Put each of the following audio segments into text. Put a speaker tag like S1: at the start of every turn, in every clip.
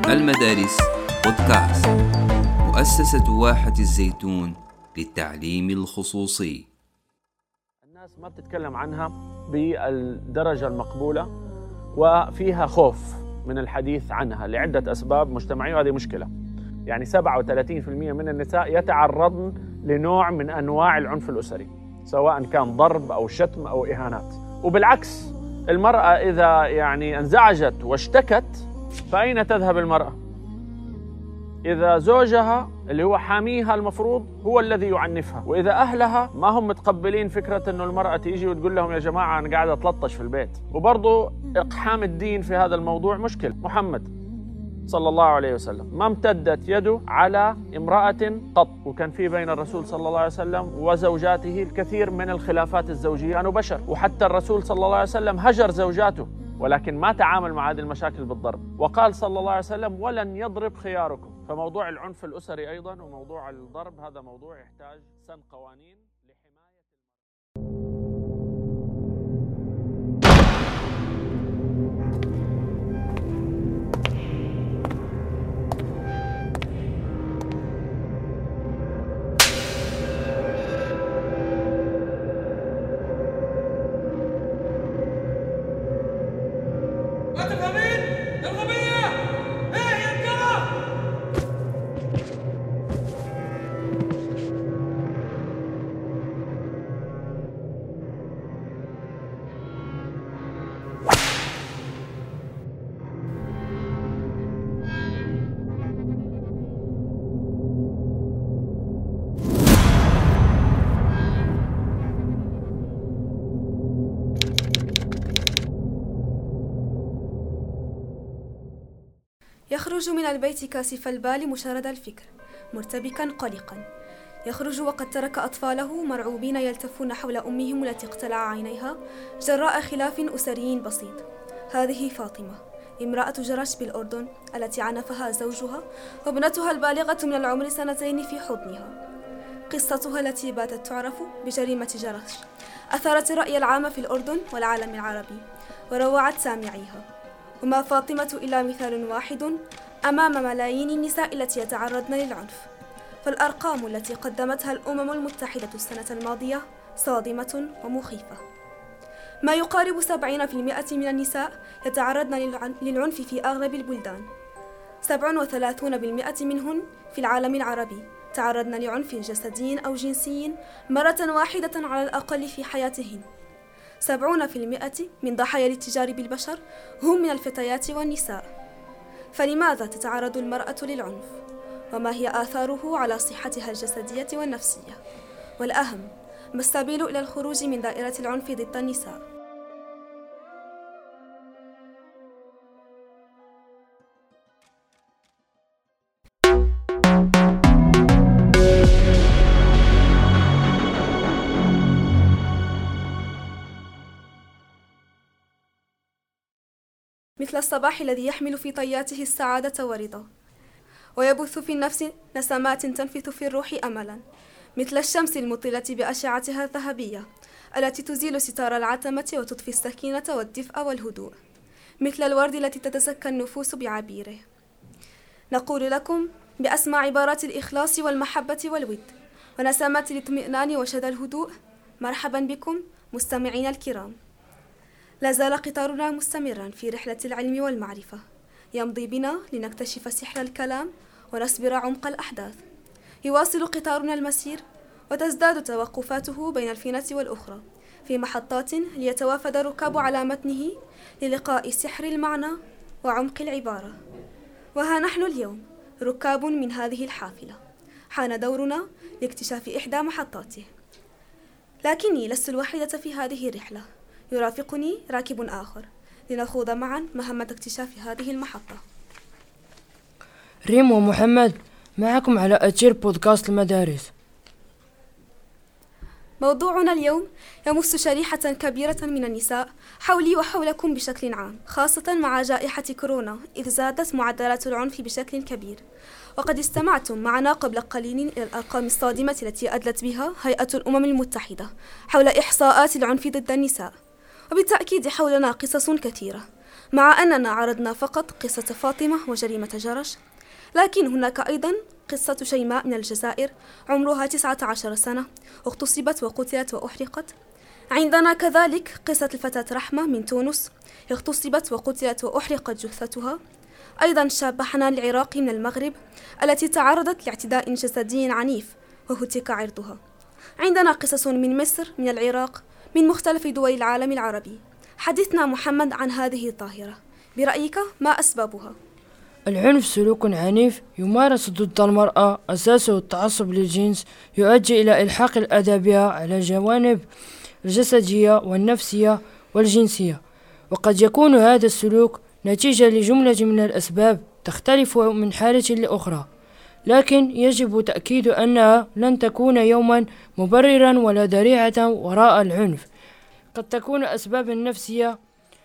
S1: المدارس بودكاست. مؤسسة واحة الزيتون للتعليم الخصوصي.
S2: الناس ما بتتكلم عنها بالدرجة المقبولة، وفيها خوف من الحديث عنها لعدة أسباب مجتمعية، وهذه مشكلة. يعني 37% من النساء يتعرضن لنوع من أنواع العنف الأسري، سواء كان ضرب أو شتم أو إهانات. وبالعكس، المرأة إذا انزعجت واشتكت فأين تذهب المرأة؟ إذا زوجها اللي هو حاميها المفروض هو الذي يعنفها، وإذا أهلها ما هم متقبلين فكرة أنه المرأة تيجي وتقول لهم يا جماعة أنا قاعدة أتلطش في البيت. وبرضو إقحام الدين في هذا الموضوع مشكل. محمد صلى الله عليه وسلم ما امتدت يده على امرأة قط، وكان في بين الرسول صلى الله عليه وسلم وزوجاته الكثير من الخلافات الزوجية، كانوا بشر، وحتى الرسول صلى الله عليه وسلم هجر زوجاته، ولكن ما تعامل مع هذه المشاكل بالضرب. وقال صلى الله عليه وسلم ولن يضرب خياركم. فموضوع العنف الأسري أيضا وموضوع الضرب هذا موضوع يحتاج سن قوانين لحماية
S3: يخرج من البيت كاسف البال مشرد الفكر، مرتبكا قلقا. يخرج وقد ترك أطفاله مرعوبين يلتفون حول أمهم التي اقتلع عينيها جراء خلاف أسري بسيط. هذه فاطمة، امرأة جرش بالأردن التي عنفها زوجها وابنتها البالغة من العمر 2 في حضنها. قصتها التي باتت تعرف بجريمة جرش أثارت الرأي العام في الأردن والعالم العربي وروعت سامعيها. وما فاطمة إلا مثال واحد أمام ملايين النساء التي يتعرضن للعنف. فالأرقام التي قدمتها الأمم المتحدة السنة الماضية صادمة ومخيفة. ما يقارب 70% من النساء يتعرضن للعنف في أغلب البلدان. 37% منهن في العالم العربي تعرضن لعنف جسدي أو جنسي مرة واحدة على الأقل في حياتهن. 70% من ضحايا الاتجار بالبشر هم من الفتيات والنساء. فلماذا تتعرض المرأة للعنف؟ وما هي آثاره على صحتها الجسدية والنفسية؟ والأهم، ما السبيل إلى الخروج من دائرة العنف ضد النساء؟ مثل الصباح الذي يحمل في طياته السعادة والرضا، ويبث في النفس نسمات تنفث في الروح أملا، مثل الشمس المطلة بأشعتها الذهبية التي تزيل ستار العتمة وتضفي السكينة والدفء والهدوء، مثل الورد التي تتزكى النفوس بعبيره. نقول لكم بأسمى عبارات الإخلاص والمحبة والود ونسمات الاطمئنان وشذا الهدوء، مرحبا بكم مستمعين الكرام. لا زال قطارنا مستمرا في رحلة العلم والمعرفة، يمضي بنا لنكتشف سحر الكلام ونسبر عمق الأحداث. يواصل قطارنا المسير وتزداد توقفاته بين الفينة والأخرى في محطات ليتوافد الركاب على متنه للقاء سحر المعنى وعمق العبارة. وها نحن اليوم ركاب من هذه الحافلة، حان دورنا لاكتشاف إحدى محطاته. لكني لست الوحيدة في هذه الرحلة، يرافقني راكب آخر لنخوض معا مهمة اكتشاف هذه المحطة.
S4: ريم ومحمد معكم على أثير بودكاست المدارس.
S3: موضوعنا اليوم يمس شريحة كبيرة من النساء حولي وحولكم بشكل عام، خاصة مع جائحة كورونا إذ زادت معدلات العنف بشكل كبير. وقد استمعتم معنا قبل قليل إلى الأرقام الصادمة التي أدلت بها هيئة الأمم المتحدة حول إحصاءات العنف ضد النساء. وبالتأكيد حولنا قصص كثيرة، مع أننا عرضنا فقط قصة فاطمة وجريمة جرش، لكن هناك أيضا قصة شيماء من الجزائر عمرها 19 سنة، اغتصبت وقتلت وأحرقت. عندنا كذلك قصة الفتاة رحمة من تونس، اغتصبت وقتلت وأحرقت جثتها. أيضا شابة حنان العراقي من المغرب التي تعرضت لاعتداء جسدي عنيف وهتك عرضها. عندنا قصص من مصر، من العراق، من مختلف دول العالم العربي. حدثنا محمد عن هذه الظاهرة، برأيك ما أسبابها؟
S4: العنف سلوك عنيف يمارس ضد المرأة، أساسه التعصب للجنس، يؤدي إلى إلحاق الأذى بها على الجوانب الجسدية والنفسية والجنسية. وقد يكون هذا السلوك نتيجة لجملة من الأسباب تختلف من حالة لأخرى، لكن يجب تأكيد أنها لن تكون يوما مبررا ولا ذريعة وراء العنف. قد تكون أسبابا نفسية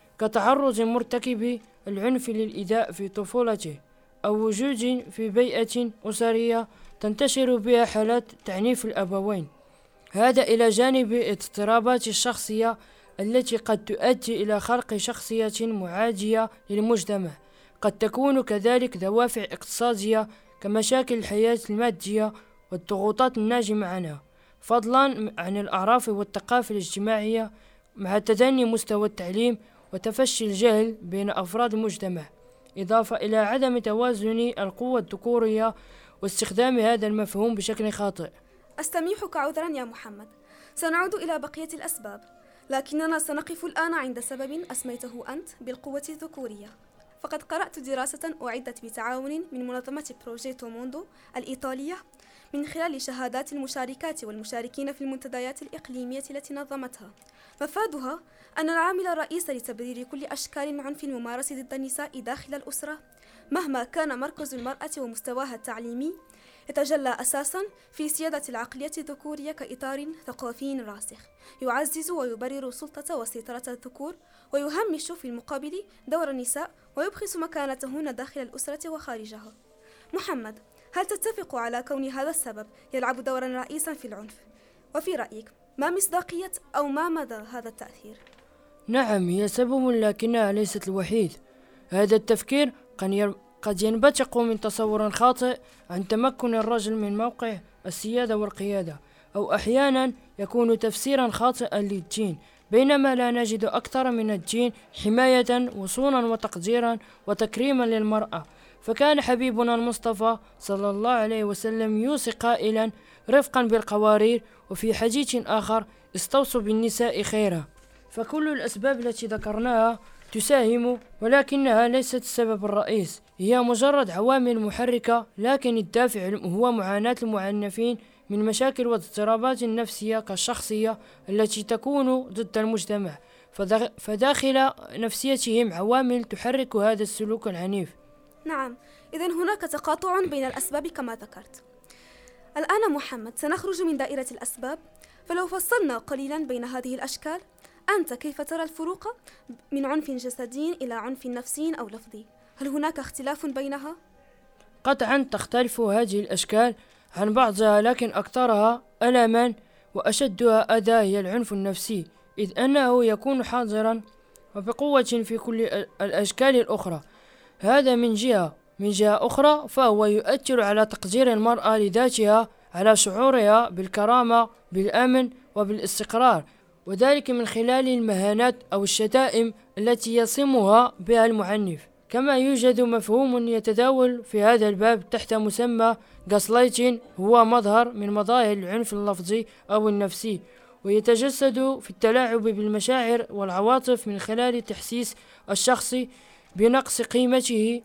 S4: كتعرض مرتكب العنف للإيذاء في طفولته، أو وجود في بيئة أسرية تنتشر بها حالات تعنيف الأبوين، هذا إلى جانب اضطرابات الشخصية التي قد تؤدي إلى خلق شخصية معادية للمجتمع. قد تكون كذلك دوافع اقتصادية كمشاكل الحياة المادية والضغوطات الناجمة عنها، فضلا عن الأعراف والثقافة الاجتماعية، مع تدني مستوى التعليم وتفشي الجهل بين أفراد المجتمع، إضافة إلى عدم توازن القوة الذكورية واستخدام هذا المفهوم بشكل خاطئ.
S3: أستميحك عذرا يا محمد، سنعود إلى بقية الأسباب، لكننا سنقف الآن عند سبب أسميته أنت بالقوة الذكورية. فقد قرأت دراسة أعدت بتعاون من منظمة بروجيتو موندو الإيطالية من خلال شهادات المشاركات والمشاركين في المنتديات الإقليمية التي نظمتها. مفادها أن العامل الرئيسي لتبرير كل أشكال العنف الممارس ضد النساء داخل الأسرة، مهما كان مركز المرأة ومستواها التعليمي، يتجلى أساساً في سيادة العقلية الذكورية كإطار ثقافي راسخ يعزز ويبرر سلطة وسيطرة الذكور، ويهمش في المقابل دور النساء ويبخس مكانتهن داخل الأسرة وخارجها. محمد، هل تتفق على كون هذا السبب يلعب دورا رئيسا في العنف؟ وفي رأيك ما مصداقية أو ما مدى هذا التأثير؟
S4: نعم، هي سبب لكنها ليست الوحيد. هذا التفكير قد ينبثق من تصور خاطئ عن تمكن الرجل من موقع السيادة والقيادة، أو أحيانا يكون تفسيرا خاطئا للدين، بينما لا نجد أكثر من الدين حماية وصونا وتقديرا وتكريما للمرأة. فكان حبيبنا المصطفى صلى الله عليه وسلم يوصي قائلا رفقا بالقوارير، وفي حديث آخر استوصوا بالنساء خيرا. فكل الأسباب التي ذكرناها تساهم، ولكنها ليست السبب الرئيس، هي مجرد عوامل محركة، لكن الدافع هو معاناة المعنفين من مشاكل واضطرابات نفسية كالشخصية التي تكون ضد المجتمع، فداخل نفسيتهم عوامل تحرك هذا السلوك العنيف.
S3: نعم، إذن هناك تقاطع بين الأسباب كما ذكرت. الآن محمد سنخرج من دائرة الأسباب، فلو فصلنا قليلا بين هذه الأشكال، أنت كيف ترى الفروق من عنف جسدي إلى عنف نفسي أو لفظي؟ هل هناك اختلاف بينها؟
S4: قطعا تختلف هذه الأشكال عن بعضها، لكن أكثرها ألما وأشدها أذى هي العنف النفسي، إذ أنه يكون حاضرا وبقوة في كل الأشكال الأخرى. هذا من جهة أخرى فهو يؤثر على تقدير المرأة لذاتها، على شعورها بالكرامة، بالأمن وبالاستقرار، وذلك من خلال المهانات أو الشتائم التي يصمها بها المعنف. كما يوجد مفهوم يتداول في هذا الباب تحت مسمى غاسلايتين، هو مظهر من مظاهر العنف اللفظي أو النفسي، ويتجسد في التلاعب بالمشاعر والعواطف من خلال تحسيس الشخص بنقص قيمته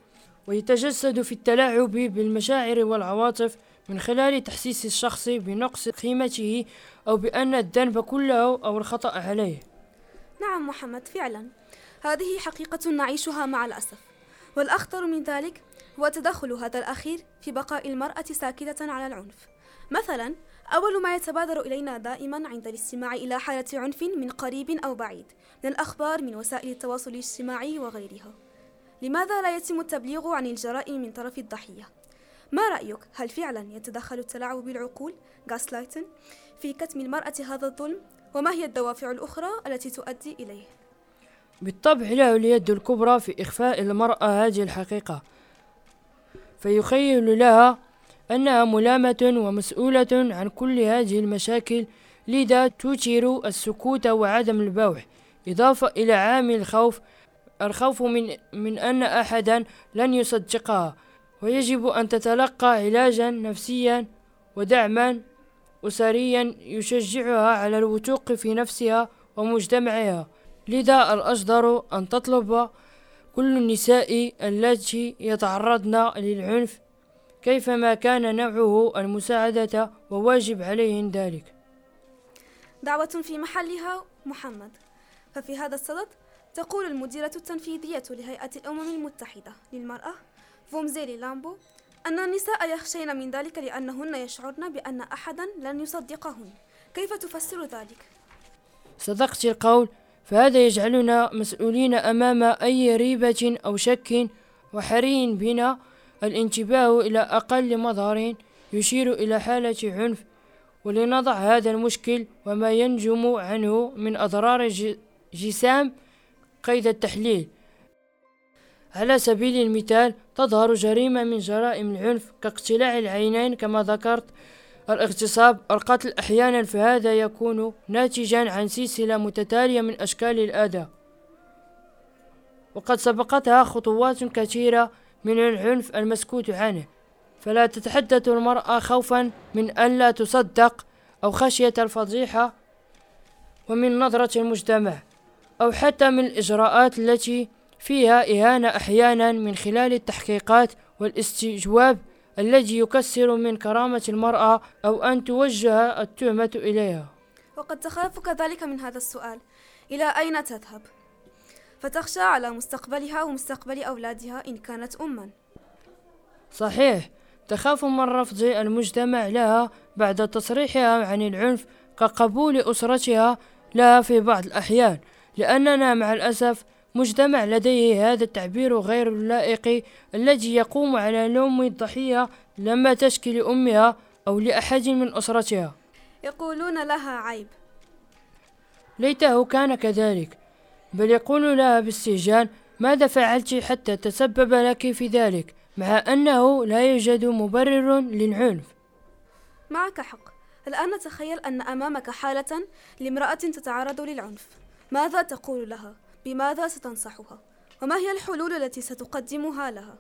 S4: أو بأن الذنب كله أو الخطأ عليه.
S3: نعم محمد، فعلا هذه حقيقة نعيشها مع الأسف، والأخطر من ذلك هو تدخل هذا الأخير في بقاء المرأة ساكتة على العنف. مثلا، أول ما يتبادر إلينا دائما عند الاستماع إلى حالة عنف من قريب أو بعيد، من الأخبار، من وسائل التواصل الاجتماعي وغيرها، لماذا لا يتم التبليغ عن الجرائم من طرف الضحية؟ ما رأيك؟ هل فعلا يتدخل التلاعب بالعقول غاسلايتن في كتم المرأة هذا الظلم؟ وما هي الدوافع الأخرى التي تؤدي إليه؟
S4: بالطبع له اليد الكبرى في إخفاء المرأة هذه الحقيقة، فيخيل لها أنها ملامة ومسؤولة عن كل هذه المشاكل، لذا تثير السكوت وعدم البوح، إضافة إلى عامل الخوف من أن أحدا لن يصدقها، ويجب أن تتلقى علاجا نفسيا ودعما أسريا يشجعها على الوثوق في نفسها ومجتمعها. لذا الأجدر أن تطلب كل النساء التي يتعرضن للعنف كيفما كان نوعه المساعدة، وواجب عليهن ذلك.
S3: دعوة في محلها محمد. ففي هذا الصدد تقول المديرة التنفيذية لهيئة الأمم المتحدة للمرأة فومزيلي لامبو أن النساء يخشين من ذلك لأنهن يشعرن بأن أحدا لن يصدقهن. كيف تفسر ذلك؟
S4: صدقت القول، فهذا يجعلنا مسؤولين أمام أي ريبة أو شك، وحري بنا الانتباه إلى أقل مظهر يشير إلى حالة عنف، ولنضع هذا المشكل وما ينجم عنه من أضرار جسام قيد التحليل. على سبيل المثال تظهر جريمة من جرائم العنف كاقتلاع العينين كما ذكرت، الاغتصاب، القتل أحيانا، فهذا يكون ناتجا عن سلسلة متتالية من أشكال الأذى، وقد سبقتها خطوات كثيرة من العنف المسكوت عنه، فلا تتحدث المرأة خوفا من أن لا تصدق أو خشية الفضيحة ومن نظرة المجتمع، أو حتى من الإجراءات التي فيها إهانة أحيانا من خلال التحقيقات والاستجواب الذي يكسر من كرامة المرأة أو أن توجه التهمة إليها.
S3: وقد تخاف كذلك من هذا السؤال: إلى أين تذهب؟ فتخشى على مستقبلها ومستقبل أولادها إن كانت أما.
S4: صحيح، تخاف من رفض المجتمع لها بعد تصريحها عن العنف كقبول أسرتها لها في بعض الأحيان، لأننا مع الأسف مجتمع لديه هذا التعبير غير اللائق الذي يقوم على لوم الضحية لما تشكي لأمها أو لأحد من أسرتها.
S3: يقولون لها عيب.
S4: ليته كان كذلك، بل يقول لها باستهجان: ماذا فعلت حتى تسبب لك في ذلك؟ مع أنه لا يوجد مبرر للعنف.
S3: معك حق. الآن نتخيل أن أمامك حالة لامرأة تتعرض للعنف. ماذا تقول لها؟ بماذا ستنصحها؟ وما هي الحلول التي ستقدمها لها؟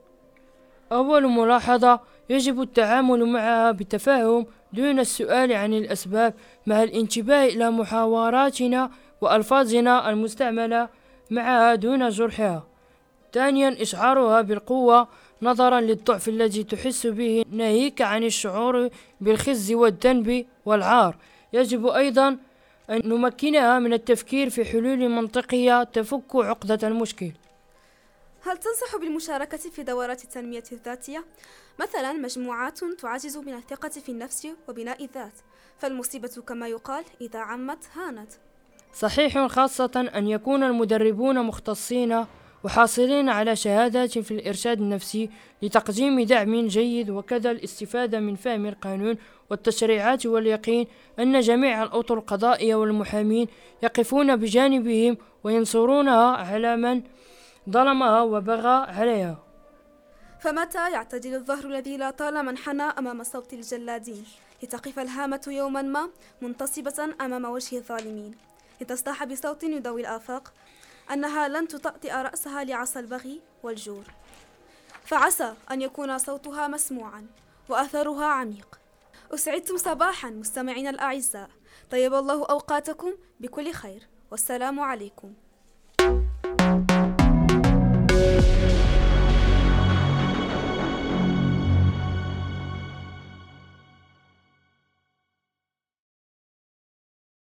S4: أول ملاحظة: يجب التعامل معها بتفاهم دون السؤال عن الأسباب، مع الانتباه إلى محاوراتنا وألفاظنا المستعملة معها دون جرحها. ثانيا: إشعارها بالقوة نظرا للضعف الذي تحس به، ناهيك عن الشعور بالخزي والذنب والعار. يجب أيضا أن نمكنها من التفكير في حلول منطقية تفك عقدة المشكل.
S3: هل تنصح بالمشاركة في دورات التنمية الذاتية؟ مثلا مجموعات تعزز من الثقة في النفس وبناء الذات، فالمصيبة كما يقال إذا عمت هانت.
S4: صحيح، خاصة أن يكون المدربون مختصين وحاصلين على شهادات في الإرشاد النفسي لتقديم دعم جيد، وكذا الاستفادة من فهم القانون والتشريعات، واليقين أن جميع الأطر القضائية والمحامين يقفون بجانبهم وينصرونها على من ظلمها وبغى عليها.
S3: فمتى يعتدل الظهر الذي لا طال منحنى أمام صوت الجلادين، لتقف الهامة يوما ما منتصبة أمام وجه الظالمين، لتصدح بصوت يضوي الآفاق أنها لن تطأطئ رأسها لعصا البغي والجور، فعسى أن يكون صوتها مسموعا وأثرها عميق. أسعدتم صباحا مستمعين الأعزاء، طيب الله أوقاتكم بكل خير، والسلام عليكم.